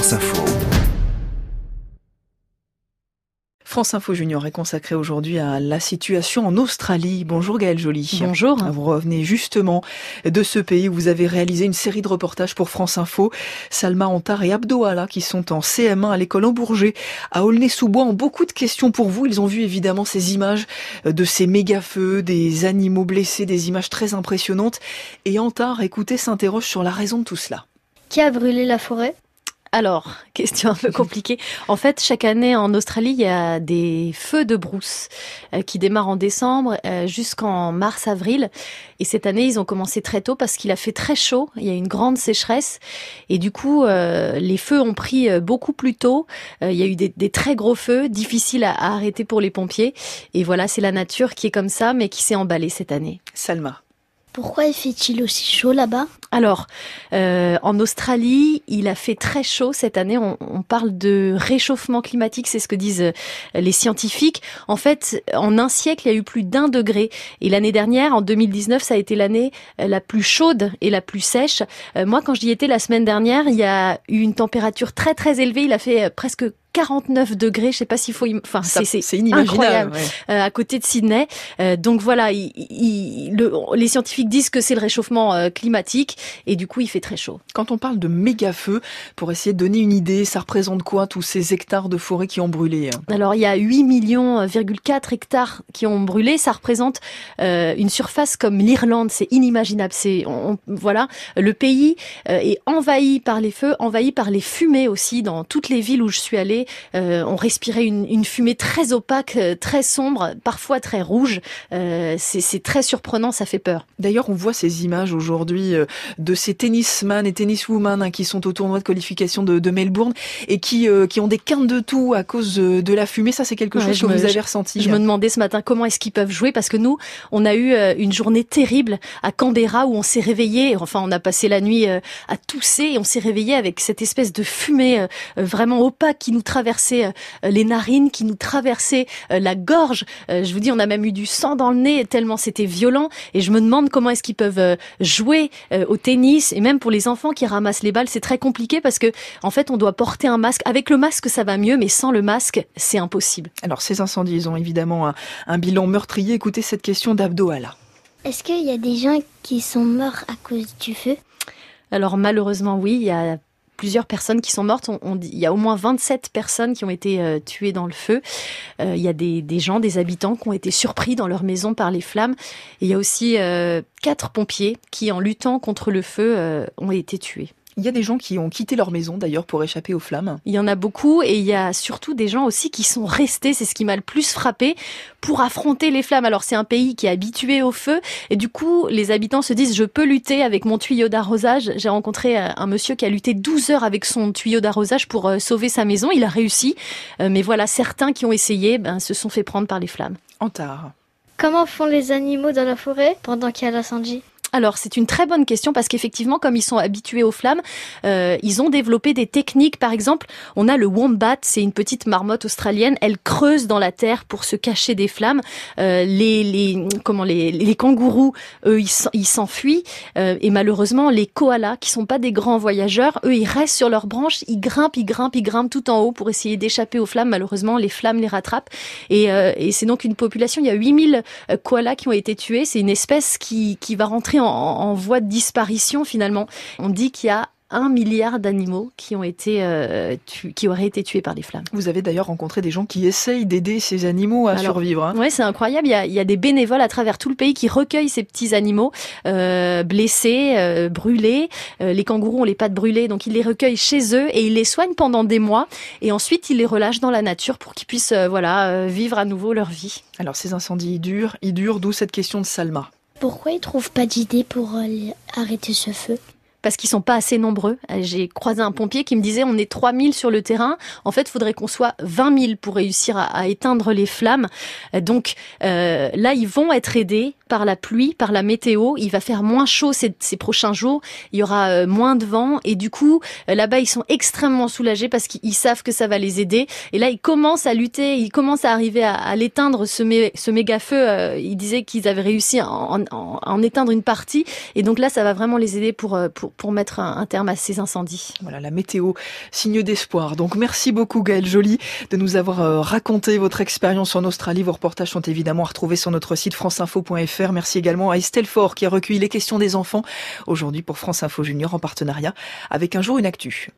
France Info. France Info Junior est consacré aujourd'hui à la situation en Australie. Bonjour Gaëlle Joly. Bonjour. Vous revenez justement de ce pays où vous avez réalisé une série de reportages pour France Info. Salma Antar et Abdo Allah, qui sont en CM1 à l'école Ambourgé à Aulnay-sous-Bois, ont beaucoup de questions pour vous. Ils ont vu évidemment ces images de ces méga-feux, des animaux blessés, des images très impressionnantes. Et Antar, écoutez, s'interroge sur la raison de tout cela. Qui a brûlé la forêt ? Alors, question un peu compliquée. En fait, chaque année en Australie, il y a des feux de brousse qui démarrent en décembre jusqu'en mars-avril. Et cette année, ils ont commencé très tôt parce qu'il a fait très chaud. Il y a une grande sécheresse. Et du coup, les feux ont pris beaucoup plus tôt. Il y a eu des très gros feux, difficiles à arrêter pour les pompiers. Et voilà, c'est la nature qui est comme ça, mais qui s'est emballée cette année. Salma. Pourquoi fait-il aussi chaud là-bas ? Alors, en Australie, il a fait très chaud cette année. On parle de réchauffement climatique, c'est ce que disent les scientifiques. En fait, en un siècle, il y a eu plus d'1 degré. Et l'année dernière, en 2019, ça a été l'année la plus chaude et la plus sèche. Moi, quand j'y étais la semaine dernière, il y a eu une température très très élevée. Il a fait presque 49 degrés, je sais pas s'il faut... Enfin, c'est inimaginable, incroyable, à côté de Sydney. Donc voilà, les scientifiques disent que c'est le réchauffement climatique et du coup, il fait très chaud. Quand on parle de méga-feux, pour essayer de donner une idée, ça représente quoi, tous ces hectares de forêt qui ont brûlé ? Alors, il y a 8,4 millions hectares qui ont brûlé. Ça représente une surface comme l'Irlande. C'est inimaginable. Voilà, le pays est envahi par les feux, envahi par les fumées aussi. Dans toutes les villes où je suis allée, on respirait une fumée très opaque, très sombre, parfois très rouge. C'est très surprenant, ça fait peur. D'ailleurs, on voit ces images aujourd'hui de ces tennisman et tenniswoman qui sont au tournoi de qualification de Melbourne et qui ont des quintes de toux à cause de la fumée. Ça, c'est quelque chose que vous avez ressenti. Je me demandais ce matin comment est-ce qu'ils peuvent jouer, parce que nous, on a eu une journée terrible à Canberra où on s'est réveillé. Enfin, on a passé la nuit à tousser et on s'est réveillé avec cette espèce de fumée vraiment opaque qui nous traversait les narines, qui nous traversait la gorge. Je vous dis, on a même eu du sang dans le nez tellement c'était violent. Et je me demande comment est-ce qu'ils peuvent jouer au tennis, et même pour les enfants qui ramassent les balles, c'est très compliqué parce que en fait, on doit porter un masque. Avec le masque, ça va mieux, mais sans le masque, c'est impossible. Alors, ces incendies, ils ont évidemment un bilan meurtrier. Écoutez cette question d'Abdo Allah. Est-ce qu'il y a des gens qui sont morts à cause du feu ? Alors malheureusement, oui, il y a plusieurs personnes qui sont mortes. Il y a au moins 27 personnes qui ont été tuées dans le feu. Il y a des gens, des habitants qui ont été surpris dans leur maison par les flammes. Et il y a aussi 4 pompiers qui, en luttant contre le feu, ont été tués. Il y a des gens qui ont quitté leur maison d'ailleurs pour échapper aux flammes. Il y en a beaucoup et il y a surtout des gens aussi qui sont restés, c'est ce qui m'a le plus frappé, pour affronter les flammes. Alors c'est un pays qui est habitué au feu et du coup les habitants se disent je peux lutter avec mon tuyau d'arrosage. J'ai rencontré un monsieur qui a lutté 12 heures avec son tuyau d'arrosage pour sauver sa maison. Il a réussi, mais voilà, certains qui ont essayé se sont fait prendre par les flammes. Antar. Comment font les animaux dans la forêt pendant qu'il y a l'incendie ? Alors, c'est une très bonne question parce qu'effectivement, comme ils sont habitués aux flammes, ils ont développé des techniques. Par exemple, on a le wombat, c'est une petite marmotte australienne. Elle creuse dans la terre pour se cacher des flammes. Les kangourous, eux, ils s'enfuient. Et malheureusement, les koalas, qui sont pas des grands voyageurs, eux, ils restent sur leurs branches, ils grimpent tout en haut pour essayer d'échapper aux flammes. Malheureusement, les flammes les rattrapent. Et c'est donc une population, il y a 8000 koalas qui ont été tués. C'est une espèce qui va rentrer en voie de disparition finalement. On dit qu'il y a 1 milliard d'animaux qui auraient été tués par les flammes. Vous avez d'ailleurs rencontré des gens qui essayent d'aider ces animaux à survivre. Oui, c'est incroyable. Il y a des bénévoles à travers tout le pays qui recueillent ces petits animaux blessés, brûlés. Les kangourous ont les pattes brûlées, donc ils les recueillent chez eux et ils les soignent pendant des mois. Et ensuite, ils les relâchent dans la nature pour qu'ils puissent vivre à nouveau leur vie. Alors ces incendies, ils durent, d'où cette question de Salma. Pourquoi ils ne trouvent pas d'idée pour arrêter ce feu ? Parce qu'ils sont pas assez nombreux. J'ai croisé un pompier qui me disait on est 3000 sur le terrain. En fait, il faudrait qu'on soit 20 000 pour réussir à éteindre les flammes. Donc là, ils vont être aidés par la pluie, par la météo. Il va faire moins chaud ces prochains jours. Il y aura moins de vent. Et du coup, là-bas, ils sont extrêmement soulagés parce qu'ils savent que ça va les aider. Et là, ils commencent à lutter. Ils commencent à arriver à l'éteindre, ce méga feu. Ils disaient qu'ils avaient réussi à en éteindre une partie. Et donc là, ça va vraiment les aider pour pour mettre un terme à ces incendies. Voilà, la météo, signe d'espoir. Donc merci beaucoup Gaëlle Joly de nous avoir raconté votre expérience en Australie. Vos reportages sont évidemment à retrouver sur notre site franceinfo.fr. Merci également à Estelle Faure qui a recueilli les questions des enfants aujourd'hui pour France Info Junior en partenariat avec Un jour une actu.